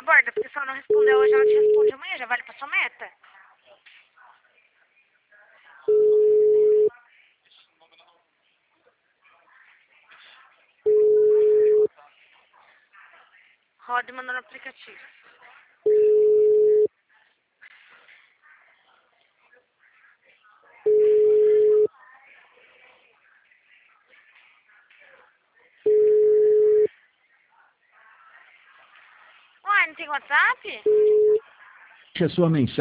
Aborda, porque se ela não responder hoje, ela te responde amanhã. Já vale pra sua meta. Roda e manda no aplicativo. Uai, não tem WhatsApp? Deixe a sua mensagem.